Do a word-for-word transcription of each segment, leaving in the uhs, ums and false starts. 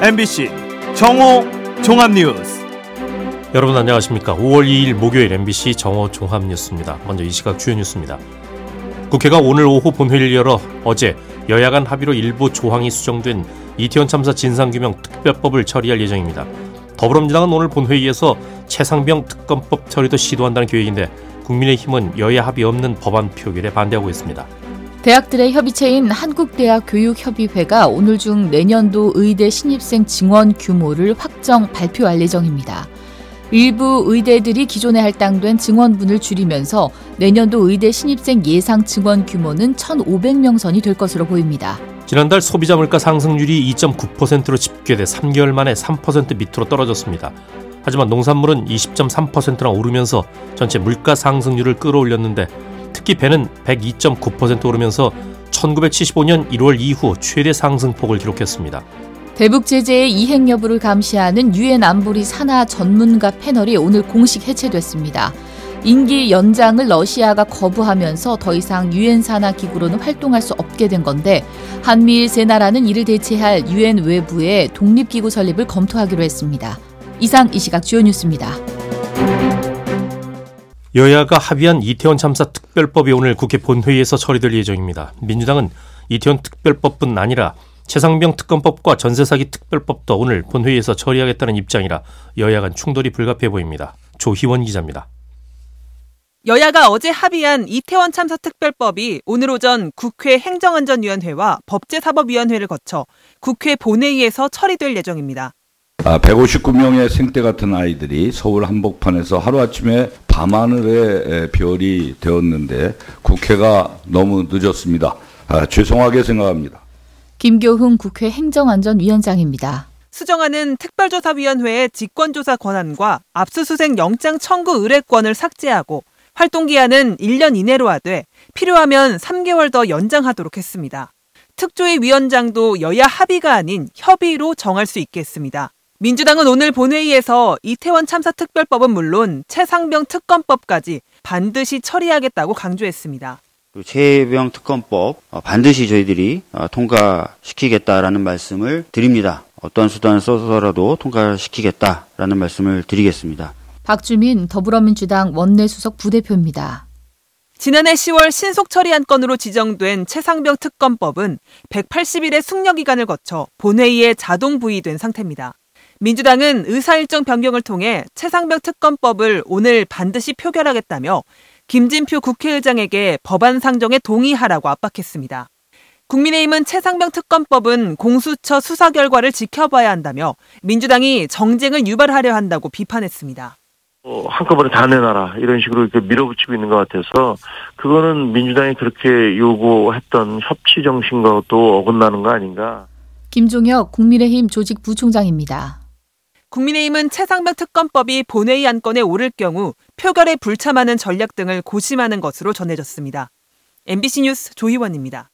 엠비씨 정오 종합뉴스. 여러분 안녕하십니까. 오월 이일 목요일 엠비씨 정오 종합뉴스입니다. 먼저 이 시각 주요 뉴스입니다. 국회가 오늘 오후 본회의를 열어 어제 여야 간 합의로 일부 조항이 수정된 이태원 참사 진상규명 특별법을 처리할 예정입니다. 더불어민주당은 오늘 본회의에서 최상병 특검법 처리도 시도한다는 계획인데 국민의힘은 여야 합의 없는 법안 표결에 반대하고 있습니다. 대학들의 협의체인 한국대학교육협의회가 오늘 중 내년도 의대 신입생 증원 규모를 확정 발표할 예정입니다. 일부 의대들이 기존에 할당된 증원분을 줄이면서 내년도 의대 신입생 예상 증원 규모는 천오백 명 선이 될 것으로 보입니다. 지난달 소비자 물가 상승률이 이 점 구 퍼센트로 집계돼 삼 개월 만에 삼 퍼센트 밑으로 떨어졌습니다. 하지만 농산물은 이십 점 삼 퍼센트나 오르면서 전체 물가 상승률을 끌어올렸는데 특히 배는 백이 점 구 퍼센트 오르면서 천구백칠십오년 일월 이후 최대 상승폭을 기록했습니다. 대북 제재의 이행 여부를 감시하는 유엔 안보리 산하 전문가 패널이 오늘 공식 해체됐습니다. 임기 연장을 러시아가 거부하면서 더 이상 유엔 산하 기구로는 활동할 수 없게 된 건데 한미일 세 나라는 이를 대체할 유엔 외부의 독립기구 설립을 검토하기로 했습니다. 이상 이 시각 주요 뉴스입니다. 여야가 합의한 이태원 참사 특별법이 오늘 국회 본회의에서 처리될 예정입니다. 민주당은 이태원 특별법뿐 아니라 최상병 특검법과 전세사기 특별법도 오늘 본회의에서 처리하겠다는 입장이라 여야 간 충돌이 불가피해 보입니다. 조희원 기자입니다. 여야가 어제 합의한 이태원 참사 특별법이 오늘 오전 국회 행정안전위원회와 법제사법위원회를 거쳐 국회 본회의에서 처리될 예정입니다. 백오십구 명의 생떼 같은 아이들이 서울 한복판에서 하루아침에 밤하늘의 별이 되었는데 국회가 너무 늦었습니다. 아, 죄송하게 생각합니다. 김교훈 국회 행정안전위원장입니다. 수정안은 특별조사위원회의 직권조사 권한과 압수수색 영장 청구 의뢰권을 삭제하고 활동기한은 일 년 이내로 하되 필요하면 삼 개월 더 연장하도록 했습니다. 특조위 위원장도 여야 합의가 아닌 협의로 정할 수 있게 했습니다. 민주당은 오늘 본회의에서 이태원 참사 특별법은 물론 최상병 특검법까지 반드시 처리하겠다고 강조했습니다. 최병 특검법 반드시 저희들이 통과시키겠다라는 말씀을 드립니다. 어떠한 수단을 써서라도 통과시키겠다라는 말씀을 드리겠습니다. 박주민 더불어민주당 원내수석 부대표입니다. 지난해 시월 신속 처리 안건으로 지정된 최상병 특검법은 백팔십 일의 숙려기간을 거쳐 본회의에 자동 부의된 상태입니다. 민주당은 의사일정 변경을 통해 최상병 특검법을 오늘 반드시 표결하겠다며 김진표 국회의장에게 법안 상정에 동의하라고 압박했습니다. 국민의힘은 최상병 특검법은 공수처 수사 결과를 지켜봐야 한다며 민주당이 정쟁을 유발하려 한다고 비판했습니다. 어, 한꺼번에 다 내놔라 이런 식으로 이렇게 밀어붙이고 있는 것 같아서 그거는 민주당이 그렇게 요구했던 협치 정신과 또 어긋나는 거 아닌가. 김종혁 국민의힘 조직부총장입니다. 국민의힘은 최상병 특검법이 본회의 안건에 오를 경우 표결에 불참하는 전략 등을 고심하는 것으로 전해졌습니다. 엠비씨 뉴스 조희원입니다.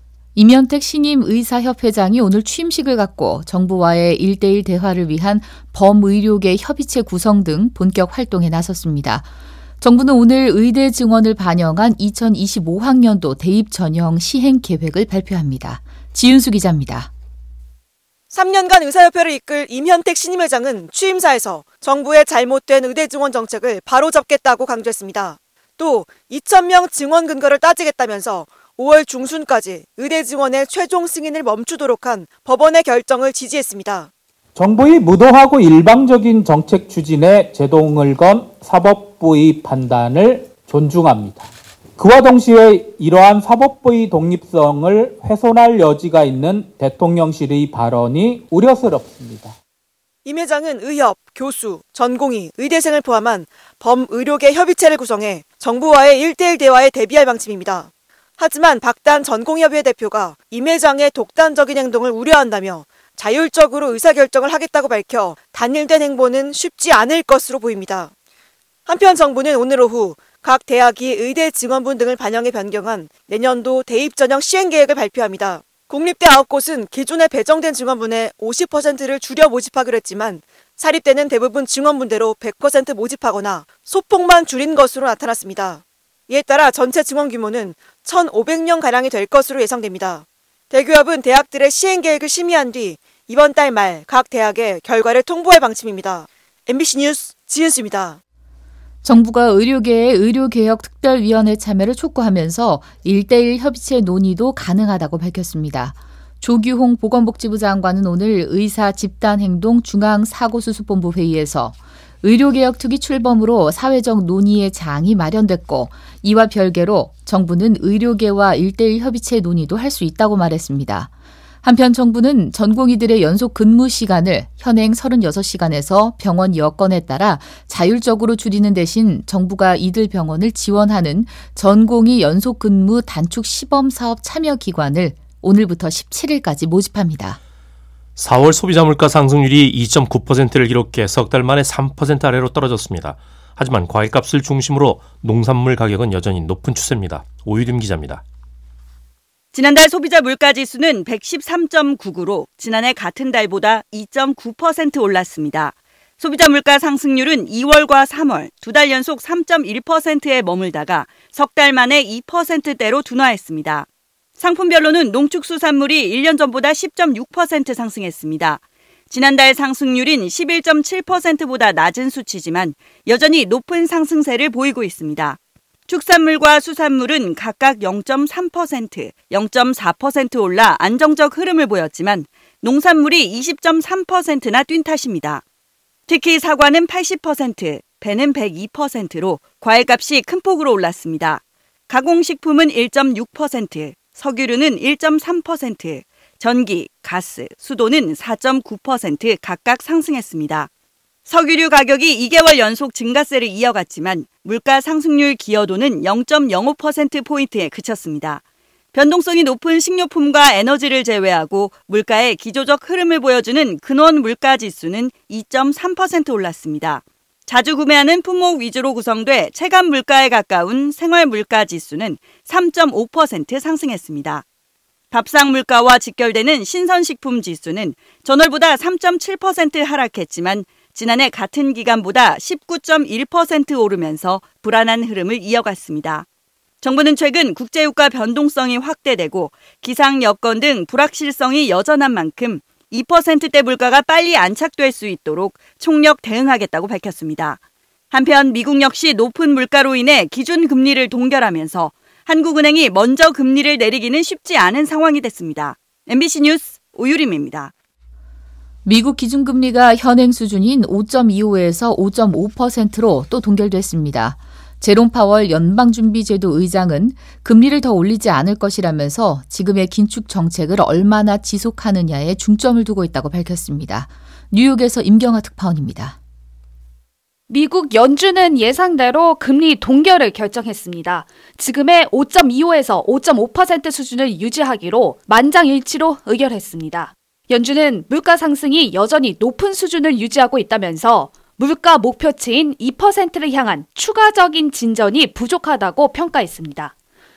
임현택 신임 의사협회장이 오늘 취임식을 갖고 정부와의 일대일 대화를 위한 범의료계 협의체 구성 등 본격 활동에 나섰습니다. 정부는 오늘 의대 증원을 반영한 이천이십오학년도 대입 전형 시행 계획을 발표합니다. 지윤수 기자입니다. 삼 년간 의사협회를 이끌 임현택 신임 회장은 취임사에서 정부의 잘못된 의대 증원 정책을 바로잡겠다고 강조했습니다. 또 이천 명 증원 근거를 따지겠다면서 오월 중순까지 의대 증원의 최종 승인을 멈추도록 한 법원의 결정을 지지했습니다. 정부의 무도하고 일방적인 정책 추진에 제동을 건 사법부의 판단을 존중합니다. 그와 동시에 이러한 사법부의 독립성을 훼손할 여지가 있는 대통령실의 발언이 우려스럽습니다. 임 회장은 의협, 교수, 전공의, 의대생을 포함한 범의료계 협의체를 구성해 정부와의 일대일 대화에 대비할 방침입니다. 하지만 박단 전공의협의회 대표가 임 회장의 독단적인 행동을 우려한다며 자율적으로 의사결정을 하겠다고 밝혀 단일된 행보는 쉽지 않을 것으로 보입니다. 한편 정부는 오늘 오후 각 대학이 의대 증원분 등을 반영해 변경한 내년도 대입 전형 시행 계획을 발표합니다. 공립대 아홉 곳은 기존에 배정된 증원분의 오십 퍼센트를 줄여 모집하기로 했지만 사립대는 대부분 증원분대로 백 퍼센트 모집하거나 소폭만 줄인 것으로 나타났습니다. 이에 따라 전체 증원 규모는 천오백 명가량이 될 것으로 예상됩니다. 대교협은 대학들의 시행 계획을 심의한 뒤 이번 달 말 각 대학에 결과를 통보할 방침입니다. 엠비씨 뉴스 지은수입니다. 정부가 의료계의 의료개혁특별위원회 참여를 촉구하면서 일대일 협의체 논의도 가능하다고 밝혔습니다. 조규홍 보건복지부 장관은 오늘 의사 집단행동 중앙사고수습본부 회의에서 의료개혁특위 출범으로 사회적 논의의 장이 마련됐고 이와 별개로 정부는 의료계와 일대일 협의체 논의도 할 수 있다고 말했습니다. 한편 정부는 전공의들의 연속 근무 시간을 현행 서른여섯 시간에서 병원 여건에 따라 자율적으로 줄이는 대신 정부가 이들 병원을 지원하는 전공의 연속 근무 단축 시범사업 참여 기관을 오늘부터 십칠일까지 모집합니다. 사월 소비자 물가 상승률이 이 점 구 퍼센트를 기록해 석 달 만에 삼 퍼센트 아래로 떨어졌습니다. 하지만 과일값을 중심으로 농산물 가격은 여전히 높은 추세입니다. 오유림 기자입니다. 지난달 소비자 물가지수는 백십삼 점 구구로 지난해 같은 달보다 이 점 구 퍼센트 올랐습니다. 소비자 물가 상승률은 이월과 삼월 두 달 연속 삼 점 일 퍼센트에 머물다가 석 달 만에 이 퍼센트대로 둔화했습니다. 상품별로는 농축수산물이 일 년 전보다 십 점 육 퍼센트 상승했습니다. 지난달 상승률인 십일 점 칠 퍼센트보다 낮은 수치지만 여전히 높은 상승세를 보이고 있습니다. 축산물과 수산물은 각각 영 점 삼 퍼센트, 영 점 사 퍼센트 올라 안정적 흐름을 보였지만 농산물이 이십 점 삼 퍼센트나 뛴 탓입니다. 특히 사과는 팔십 퍼센트, 배는 백이 퍼센트로 과일값이 큰 폭으로 올랐습니다. 가공식품은 일 점 육 퍼센트, 석유류는 일 점 삼 퍼센트, 전기, 가스, 수도는 사 점 구 퍼센트 각각 상승했습니다. 석유류 가격이 이 개월 연속 증가세를 이어갔지만 물가 상승률 기여도는 영 점 영오 퍼센트포인트에 그쳤습니다. 변동성이 높은 식료품과 에너지를 제외하고 물가의 기조적 흐름을 보여주는 근원 물가 지수는 이 점 삼 퍼센트 올랐습니다. 자주 구매하는 품목 위주로 구성돼 체감 물가에 가까운 생활 물가 지수는 삼 점 오 퍼센트 상승했습니다. 밥상 물가와 직결되는 신선식품 지수는 전월보다 삼 점 칠 퍼센트 하락했지만 지난해 같은 기간보다 십구 점 일 퍼센트 오르면서 불안한 흐름을 이어갔습니다. 정부는 최근 국제유가 변동성이 확대되고 기상 여건 등 불확실성이 여전한 만큼 이 퍼센트대 물가가 빨리 안착될 수 있도록 총력 대응하겠다고 밝혔습니다. 한편 미국 역시 높은 물가로 인해 기준금리를 동결하면서 한국은행이 먼저 금리를 내리기는 쉽지 않은 상황이 됐습니다. 엠비씨 뉴스 오유림입니다. 미국 기준금리가 현행 수준인 오 점 이오에서 오 점 오 퍼센트로 또 동결됐습니다. 제롬 파월 연방준비제도 의장은 금리를 더 올리지 않을 것이라면서 지금의 긴축 정책을 얼마나 지속하느냐에 중점을 두고 있다고 밝혔습니다. 뉴욕에서 임경아 특파원입니다. 미국 연준은 예상대로 금리 동결을 결정했습니다. 지금의 오 점 이오에서 오 점 오 퍼센트 수준을 유지하기로 만장일치로 의결했습니다. 연준은 물가 상승이 여전히 높은 수준을 유지하고 있다면서 물가 목표치인 이 퍼센트를 향한 추가적인 진전이 부족하다고 평가했습니다.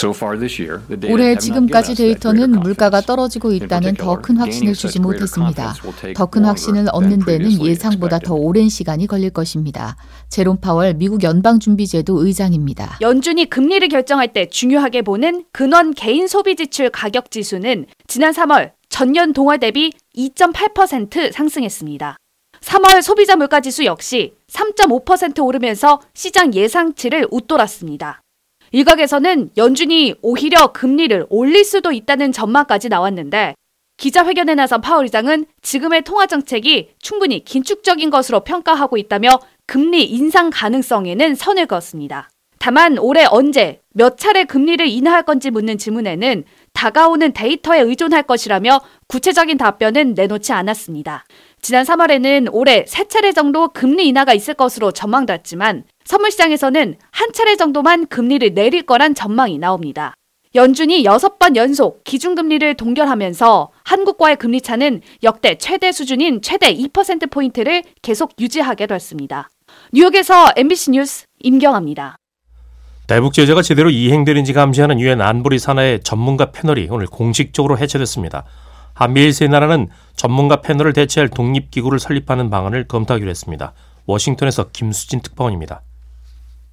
올해 지금까지 데이터는 물가가 떨어지고 있다는 더 큰 확신을 주지 못했습니다. 더 큰 확신을 얻는 데는 예상보다 더 오랜 시간이 걸릴 것입니다. 제롬 파월 미국 연방준비제도 의장입니다. 연준이 금리를 결정할 때 중요하게 보는 근원 개인 소비 지출 가격 지수는 지난 삼월 전년 동월 대비 이 점 팔 퍼센트 상승했습니다. 삼월 소비자 물가지수 역시 삼 점 오 퍼센트 오르면서 시장 예상치를 웃돌았습니다. 일각에서는 연준이 오히려 금리를 올릴 수도 있다는 전망까지 나왔는데 기자회견에 나선 파월 의장은 지금의 통화정책이 충분히 긴축적인 것으로 평가하고 있다며 금리 인상 가능성에는 선을 그었습니다. 다만 올해 언제 몇 차례 금리를 인하할 건지 묻는 질문에는 다가오는 데이터에 의존할 것이라며 구체적인 답변은 내놓지 않았습니다. 지난 삼월에는 올해 세 차례 정도 금리 인하가 있을 것으로 전망됐지만 선물시장에서는 한 차례 정도만 금리를 내릴 거란 전망이 나옵니다. 연준이 여섯 번 연속 기준금리를 동결하면서 한국과의 금리 차는 역대 최대 수준인 최대 이 퍼센트포인트를 계속 유지하게 됐습니다. 뉴욕에서 엠비씨 뉴스 임경아입니다. 대북 제재가 제대로 이행되는지 감시하는 유엔 안보리 산하의 전문가 패널이 오늘 공식적으로 해체됐습니다. 한미일 세 나라는 전문가 패널을 대체할 독립기구를 설립하는 방안을 검토하기로 했습니다. 워싱턴에서 김수진 특파원입니다.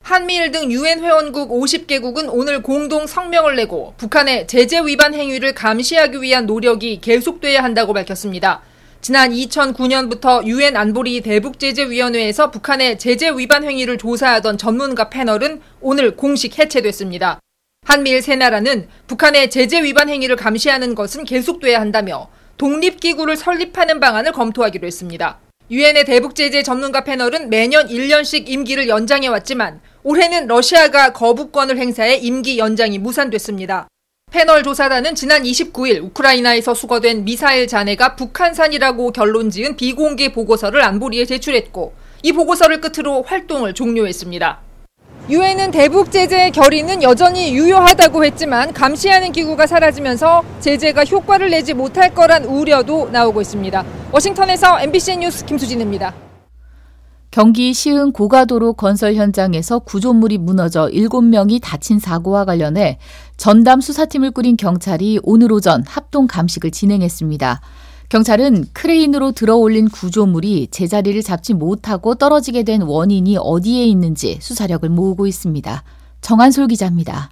한미일 등 유엔 회원국 오십 개국은 오늘 공동 성명을 내고 북한의 제재 위반 행위를 감시하기 위한 노력이 계속돼야 한다고 밝혔습니다. 지난 이천구 년부터 유엔 안보리 대북제재위원회에서 북한의 제재 위반 행위를 조사하던 전문가 패널은 오늘 공식 해체됐습니다. 한미일 세 나라는 북한의 제재 위반 행위를 감시하는 것은 계속돼야 한다며 독립기구를 설립하는 방안을 검토하기로 했습니다. 유엔의 대북제재 전문가 패널은 매년 일 년씩 임기를 연장해왔지만 올해는 러시아가 거부권을 행사해 임기 연장이 무산됐습니다. 패널 조사단은 지난 이십구 일 우크라이나에서 수거된 미사일 잔해가 북한산이라고 결론지은 비공개 보고서를 안보리에 제출했고 이 보고서를 끝으로 활동을 종료했습니다. 유엔은 대북 제재의 결의는 여전히 유효하다고 했지만 감시하는 기구가 사라지면서 제재가 효과를 내지 못할 거란 우려도 나오고 있습니다. 워싱턴에서 엠비씨 뉴스 김수진입니다. 경기 시흥 고가도로 건설 현장에서 구조물이 무너져 일곱 명이 다친 사고와 관련해 전담 수사팀을 꾸린 경찰이 오늘 오전 합동 감식을 진행했습니다. 경찰은 크레인으로 들어올린 구조물이 제자리를 잡지 못하고 떨어지게 된 원인이 어디에 있는지 수사력을 모으고 있습니다. 정한솔 기자입니다.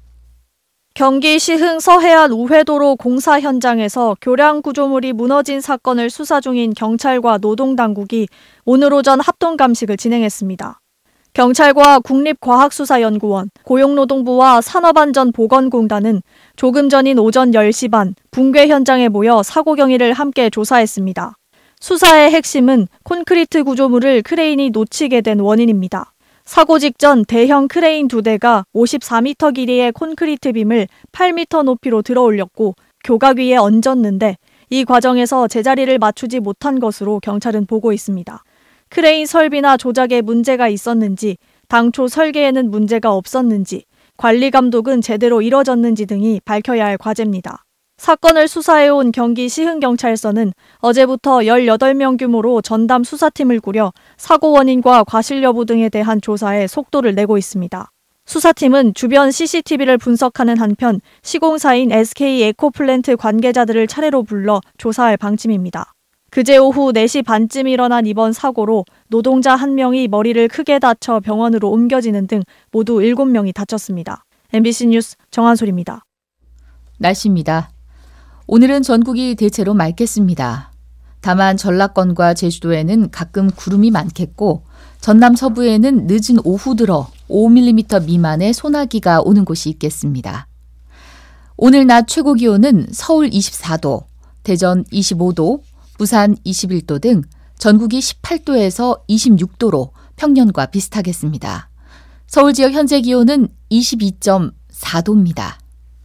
경기 시흥 서해안 우회도로 공사 현장에서 교량 구조물이 무너진 사건을 수사 중인 경찰과 노동당국이 오늘 오전 합동감식을 진행했습니다. 경찰과 국립과학수사연구원, 고용노동부와 산업안전보건공단은 조금 전인 오전 열 시 반 붕괴 현장에 모여 사고 경위를 함께 조사했습니다. 수사의 핵심은 콘크리트 구조물을 크레인이 놓치게 된 원인입니다. 사고 직전 대형 크레인 두 대가 오십사 미터 길이의 콘크리트 빔을 팔 미터 높이로 들어올렸고 교각 위에 얹었는데 이 과정에서 제자리를 맞추지 못한 것으로 경찰은 보고 있습니다. 크레인 설비나 조작에 문제가 있었는지, 당초 설계에는 문제가 없었는지, 관리 감독은 제대로 이뤄졌는지 등이 밝혀야 할 과제입니다. 사건을 수사해온 경기 시흥경찰서는 어제부터 열여덟 명 규모로 전담 수사팀을 꾸려 사고 원인과 과실 여부 등에 대한 조사에 속도를 내고 있습니다. 수사팀은 주변 씨씨티비를 분석하는 한편 시공사인 에스케이 에코플랜트 관계자들을 차례로 불러 조사할 방침입니다. 그제 오후 네 시 반쯤 일어난 이번 사고로 노동자 한 명이 머리를 크게 다쳐 병원으로 옮겨지는 등 모두 일곱 명이 다쳤습니다. 엠비씨 뉴스 정한솔입니다. 날씨입니다. 오늘은 전국이 대체로 맑겠습니다. 다만 전라권과 제주도에는 가끔 구름이 많겠고 전남 서부에는 늦은 오후 들어 오 밀리미터 미만의 소나기가 오는 곳이 있겠습니다. 오늘 낮 최고 기온은 서울 이십사 도, 대전 이십오 도, 부산 이십일 도 등 전국이 십팔 도에서 이십육 도로 평년과 비슷하겠습니다. 서울 지역 현재 기온은 이십이 점 사 도입니다.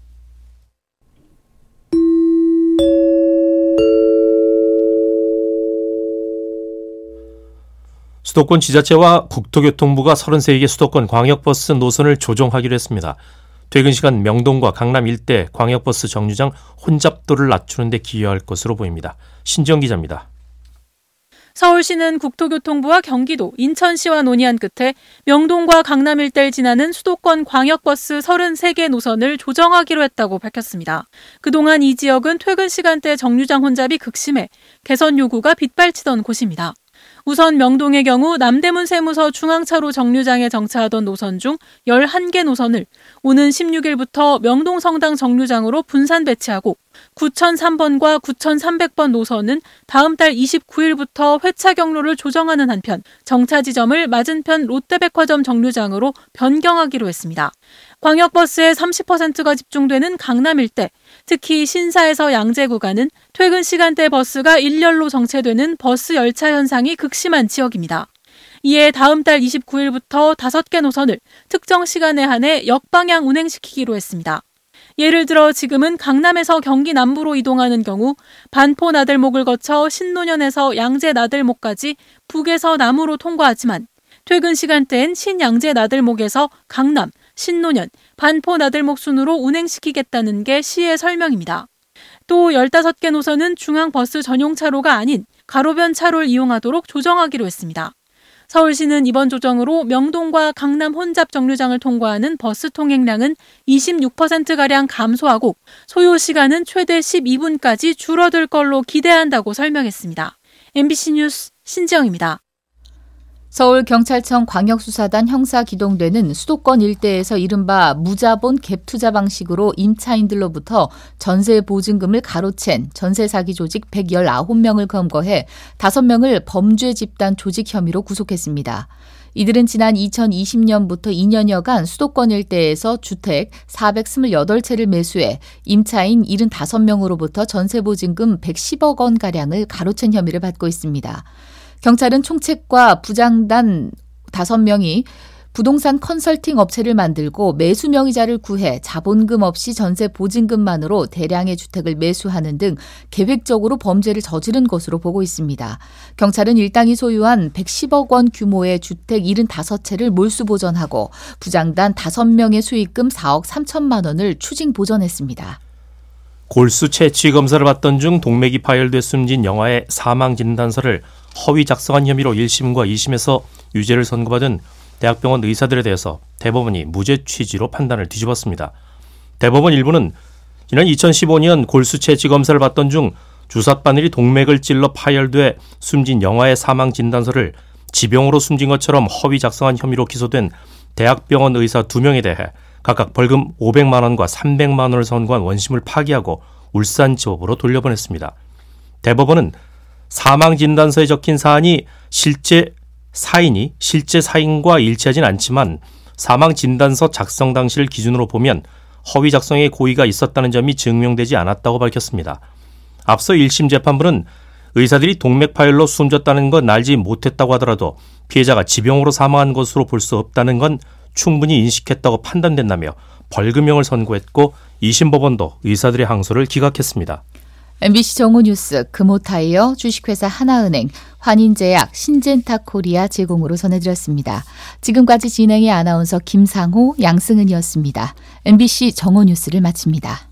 수도권 지자체와 국토교통부가 서른세 개 수도권 광역버스 노선을 조정하기로 했습니다. 퇴근 시간 명동과 강남 일대 광역버스 정류장 혼잡도를 낮추는 데 기여할 것으로 보입니다. 신지영 기자입니다. 서울시는 국토교통부와 경기도, 인천시와 논의한 끝에 명동과 강남 일대를 지나는 수도권 광역버스 서른세 개 노선을 조정하기로 했다고 밝혔습니다. 그동안 이 지역은 퇴근 시간대 정류장 혼잡이 극심해 개선 요구가 빗발치던 곳입니다. 우선 명동의 경우 남대문 세무서 중앙차로 정류장에 정차하던 노선 중 열한 개 노선을 오는 십육 일부터 명동 성당 정류장으로 분산 배치하고 구천삼 번과 구천삼백 번 노선은 다음 달 이십구 일부터 회차 경로를 조정하는 한편 정차 지점을 맞은편 롯데백화점 정류장으로 변경하기로 했습니다. 광역버스의 삼십 퍼센트가 집중되는 강남 일대, 특히 신사에서 양재 구간은 퇴근 시간대 버스가 일렬로 정체되는 버스 열차 현상이 극심한 지역입니다. 이에 다음 달 이십구 일부터 다섯 개 노선을 특정 시간에 한해 역방향 운행시키기로 했습니다. 예를 들어 지금은 강남에서 경기 남부로 이동하는 경우 반포 나들목을 거쳐 신논현에서 양재 나들목까지 북에서 남으로 통과하지만 퇴근 시간대엔 신양재 나들목에서 강남, 신논현, 반포 나들목 순으로 운행시키겠다는 게 시의 설명입니다. 또 열다섯 개 노선은 중앙버스 전용 차로가 아닌 가로변 차로를 이용하도록 조정하기로 했습니다. 서울시는 이번 조정으로 명동과 강남 혼잡 정류장을 통과하는 버스 통행량은 이십육 퍼센트가량 감소하고 소요 시간은 최대 십이 분까지 줄어들 걸로 기대한다고 설명했습니다. 엠비씨 뉴스 신지영입니다. 서울경찰청 광역수사단 형사기동대는 수도권 일대에서 이른바 무자본 갭투자 방식으로 임차인들로부터 전세 보증금을 가로챈 전세 사기 조직 백십구 명을 검거해 다섯 명을 범죄 집단 조직 혐의로 구속했습니다. 이들은 지난 이천이십 년부터 이 년여간 수도권 일대에서 주택 사백이십팔 채를 매수해 임차인 칠십오 명으로부터 전세 보증금 백십억 원가량을 가로챈 혐의를 받고 있습니다. 경찰은 총책과 부장단 다섯 명이 부동산 컨설팅 업체를 만들고 매수 명의자를 구해 자본금 없이 전세 보증금만으로 대량의 주택을 매수하는 등 계획적으로 범죄를 저지른 것으로 보고 있습니다. 경찰은 일당이 소유한 백십억 원 규모의 주택 칠십오 채를 몰수 보전하고 부장단 다섯 명의 수익금 사억 삼천만 원을 추징 보전했습니다. 골수 채취 검사를 받던 중 동맥이 파열돼 숨진 영아의 사망 진단서를 허위 작성한 혐의로 일 심과 이 심에서 유죄를 선고받은 대학병원 의사들에 대해서 대법원이 무죄 취지로 판단을 뒤집었습니다. 대법원 일부는 지난 이천십오 년 골수 채취 검사를 받던 중 주삿바늘이 동맥을 찔러 파열돼 숨진 영아의 사망 진단서를 지병으로 숨진 것처럼 허위 작성한 혐의로 기소된 대학병원 의사 두 명에 대해 각각 벌금 오백만 원과 삼백만 원을 선고한 원심을 파기하고 울산지법으로 돌려보냈습니다. 대법원은 사망 진단서에 적힌 사안이 실제 사인이 실제 사인과 일치하진 않지만 사망 진단서 작성 당시를 기준으로 보면 허위 작성의 고의가 있었다는 점이 증명되지 않았다고 밝혔습니다. 앞서 일 심 재판부는 의사들이 동맥 파열로 숨졌다는 건 알지 못했다고 하더라도 피해자가 지병으로 사망한 것으로 볼 수 없다는 건 충분히 인식했다고 판단된다며 벌금형을 선고했고 이 심 법원도 의사들의 항소를 기각했습니다. 엠비씨 정오뉴스 금호타이어, 주식회사 하나은행, 환인제약, 신젠타코리아 제공으로 전해드렸습니다. 지금까지 진행의 아나운서 김상호, 양승은이었습니다. 엠비씨 정오뉴스를 마칩니다.